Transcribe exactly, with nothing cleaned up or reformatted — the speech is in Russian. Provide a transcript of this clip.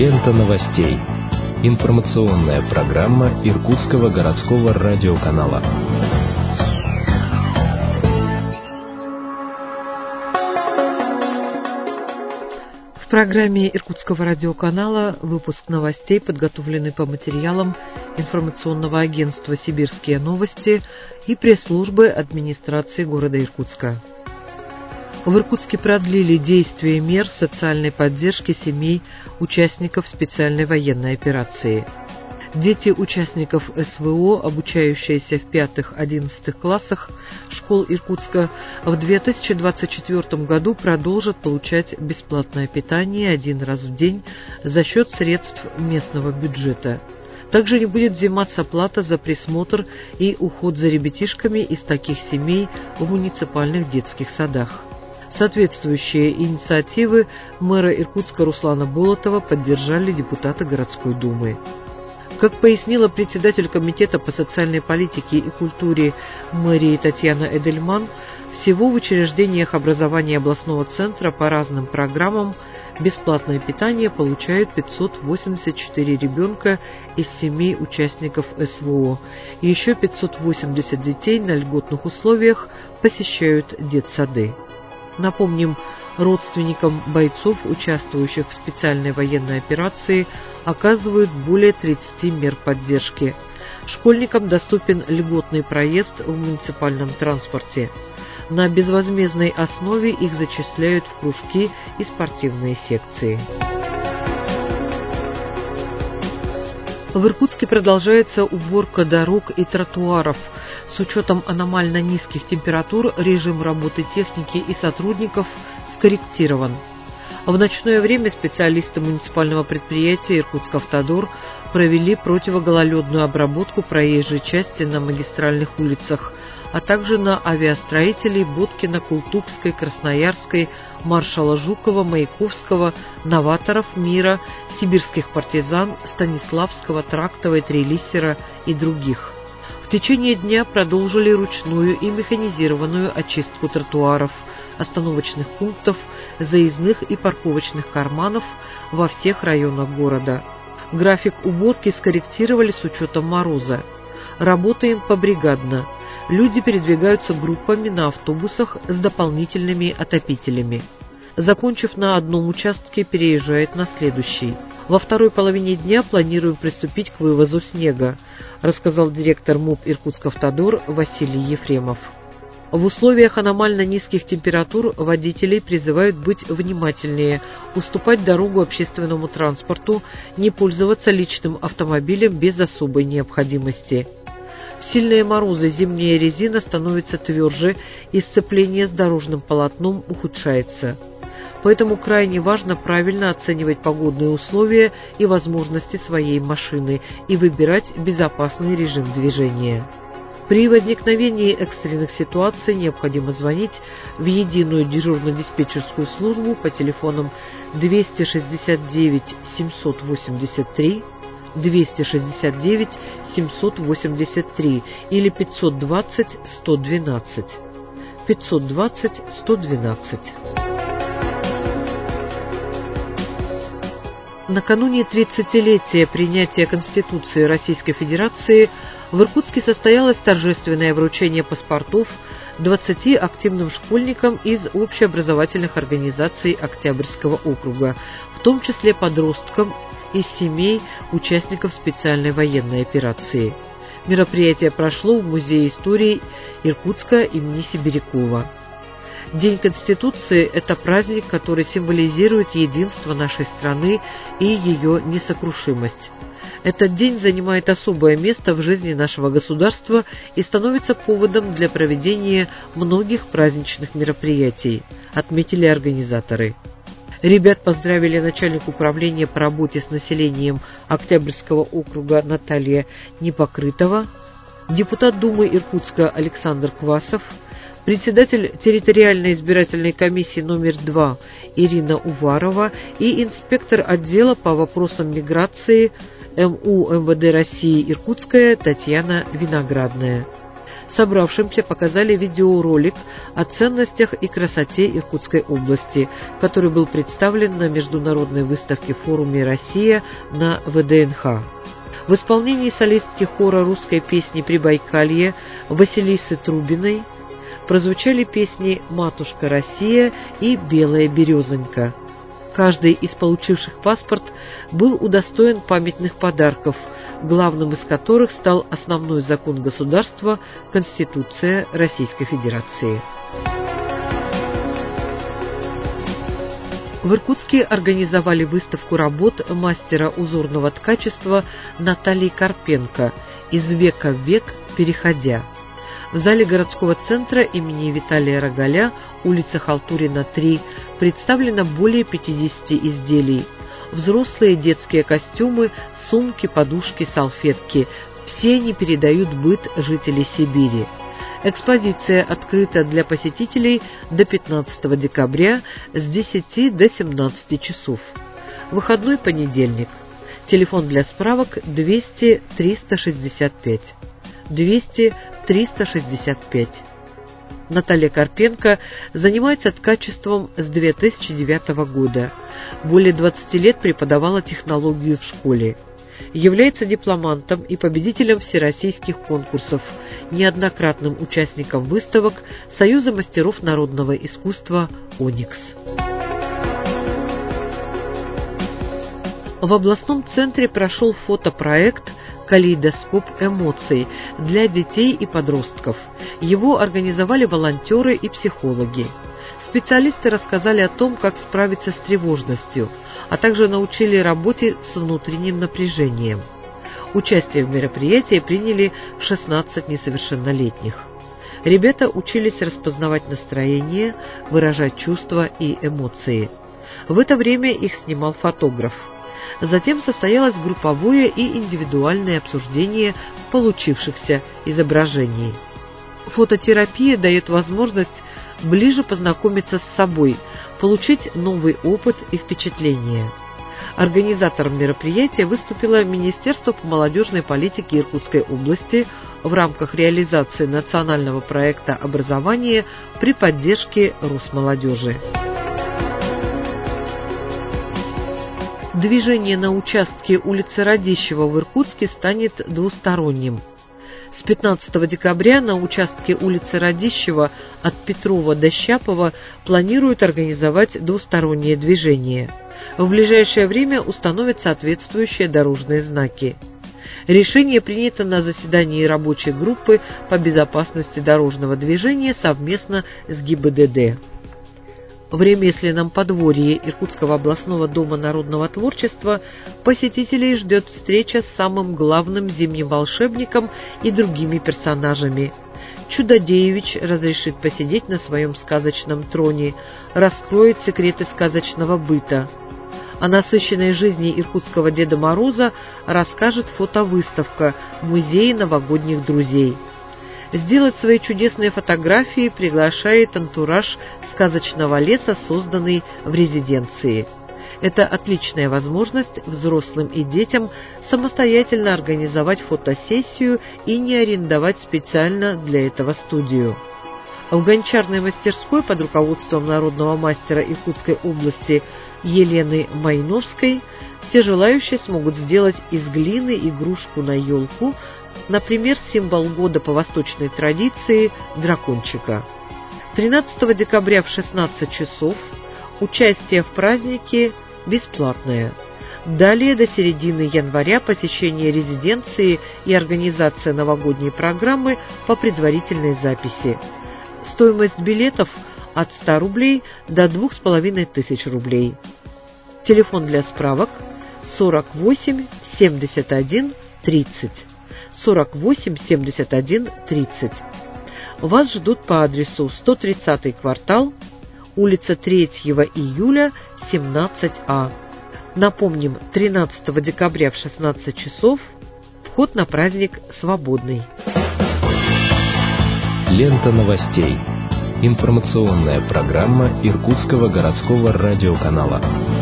Лента новостей. Информационная программа Иркутского городского радиоканала. В программе Иркутского радиоканала выпуск новостей, подготовленный по материалам информационного агентства «Сибирские новости» и пресс-службы администрации города Иркутска. В Иркутске продлили действие мер социальной поддержки семей участников специальной военной операции. Дети участников СВО, обучающиеся в пятых-одиннадцатых классах школ Иркутска, в две тысячи двадцать четвёртом году продолжат получать бесплатное питание один раз в день за счет средств местного бюджета. Также не будет взиматься плата за присмотр и уход за ребятишками из таких семей в муниципальных детских садах. Соответствующие инициативы мэра Иркутска Руслана Болотова поддержали депутаты городской думы. Как пояснила председатель комитета по социальной политике и культуре мэрии Татьяна Эдельман, всего в учреждениях образования областного центра по разным программам бесплатное питание получают пятьсот восемьдесят четыре ребенка из семей участников СВО. И еще пятьсот восемьдесят детей на льготных условиях посещают детсады. Напомним, родственникам бойцов, участвующих в специальной военной операции, оказывают более тридцати мер поддержки. Школьникам доступен льготный проезд в муниципальном транспорте. На безвозмездной основе их зачисляют в кружки и спортивные секции. В Иркутске продолжается уборка дорог и тротуаров. С учетом аномально низких температур режим работы техники и сотрудников скорректирован. В ночное время специалисты муниципального предприятия «Иркутскавтодор» провели противогололедную обработку проезжей части на магистральных улицах, а также на авиастроителей Боткина, Култукской, Красноярской, маршала Жукова, Маяковского, новаторов мира, сибирских партизан, Станиславского, Трактовой, Трелиссера и других. В течение дня продолжили ручную и механизированную очистку тротуаров, остановочных пунктов, заездных и парковочных карманов во всех районах города. График уборки скорректировали с учетом мороза. Работаем побригадно. Люди передвигаются группами на автобусах с дополнительными отопителями. Закончив на одном участке, переезжают на следующий. Во второй половине дня планируем приступить к вывозу снега, рассказал директор МУП «Иркутскавтодор» Василий Ефремов. В условиях аномально низких температур водителей призывают быть внимательнее, уступать дорогу общественному транспорту, не пользоваться личным автомобилем без особой необходимости. В сильные морозы зимняя резина становится тверже, и сцепление с дорожным полотном ухудшается. Поэтому крайне важно правильно оценивать погодные условия и возможности своей машины и выбирать безопасный режим движения. При возникновении экстренных ситуаций необходимо звонить в единую дежурно-диспетчерскую службу по телефонам двести шестьдесят девять семьсот восемьдесят три, двести шестьдесят девять семьсот восемьдесят три или пятьсот двадцать сто двенадцать. пятьсот двадцать сто двенадцать. Накануне тридцатилетия принятия Конституции Российской Федерации в Иркутске состоялось торжественное вручение паспортов двадцати активным школьникам из общеобразовательных организаций Октябрьского округа, в том числе подросткам из семей участников специальной военной операции. Мероприятие прошло в Музее истории Иркутска имени Сибирякова. День Конституции – это праздник, который символизирует единство нашей страны и ее несокрушимость. Этот день занимает особое место в жизни нашего государства и становится поводом для проведения многих праздничных мероприятий, отметили организаторы. Ребят поздравили начальник управления по работе с населением Октябрьского округа Наталья Непокрытова, депутат Думы Иркутска Александр Квасов, председатель территориальной избирательной комиссии номер два Ирина Уварова и инспектор отдела по вопросам миграции МУ МВД России Иркутская Татьяна Виноградная. Собравшимся показали видеоролик о ценностях и красоте Иркутской области, который был представлен на международной выставке в форуме «Россия» на вэ дэ эн ха. В исполнении солистки хора русской песни «Прибайкалье» Василисы Трубиной прозвучали песни «Матушка Россия» и «Белая березонька». Каждый из получивших паспорт был удостоен памятных подарков, главным из которых стал основной закон государства – Конституция Российской Федерации. В Иркутске организовали выставку работ мастера узорного ткачества Натальи Карпенко «Из века в век переходя». В зале городского центра имени Виталия Рогаля, улица Халтурина, три, представлено более пятидесяти изделий. Взрослые детские костюмы, сумки, подушки, салфетки. Все они передают быт жителей Сибири. Экспозиция открыта для посетителей до пятнадцатого декабря с десяти до семнадцати часов. Выходной понедельник. Телефон для справок двести триста шестьдесят пять. двести триста шестьдесят пять. Наталья Карпенко занимается ткачеством с две тысячи девятого года. Более двадцати лет преподавала технологию в школе. Является дипломантом и победителем всероссийских конкурсов, неоднократным участником выставок Союза мастеров народного искусства «Оникс». В областном центре прошел фотопроект «Калейдоскоп эмоций» для детей и подростков. Его организовали волонтеры и психологи. Специалисты рассказали о том, как справиться с тревожностью, а также научили работе с внутренним напряжением. Участие в мероприятии приняли шестнадцать несовершеннолетних. Ребята учились распознавать настроение, выражать чувства и эмоции. В это время их снимал фотограф. Затем состоялось групповое и индивидуальное обсуждение получившихся изображений. Фототерапия дает возможность ближе познакомиться с собой, получить новый опыт и впечатления. Организатором мероприятия выступило Министерство по молодежной политике Иркутской области в рамках реализации национального проекта образования при поддержке Росмолодежи. Движение на участке улицы Радищева в Иркутске станет двусторонним. С пятнадцатого декабря на участке улицы Радищева от Петрова до Щапова планируют организовать двустороннее движение. В ближайшее время установят соответствующие дорожные знаки. Решение принято на заседании рабочей группы по безопасности дорожного движения совместно с гэ и бэ дэ дэ. В ремесленном подворье Иркутского областного дома народного творчества посетителей ждет встреча с самым главным зимним волшебником и другими персонажами. Чудодеевич разрешит посидеть на своем сказочном троне, раскроет секреты сказочного быта. О насыщенной жизни иркутского Деда Мороза расскажет фотовыставка «Музей новогодних друзей». Сделать свои чудесные фотографии приглашает антураж сказочного леса, созданный в резиденции. Это отличная возможность взрослым и детям самостоятельно организовать фотосессию и не арендовать специально для этого студию. В гончарной мастерской под руководством народного мастера Иркутской области Елены Майновской все желающие смогут сделать из глины игрушку на елку, например, символ года по восточной традиции – дракончика. тринадцатого декабря в шестнадцать часов участие в празднике бесплатное. Далее до середины января посещение резиденции и организация новогодней программы по предварительной записи. Стоимость билетов от ста рублей до двух с половиной тысяч рублей. Телефон для справок сорок восемь семьдесят один тридцать. сорок восемь семьдесят один тридцать. Вас ждут по адресу сто тридцатый квартал, улица третьего июля, семнадцать А. Напомним, тринадцатого декабря в шестнадцать часов вход на праздник свободный. Лента новостей. Информационная программа Иркутского городского радиоканала.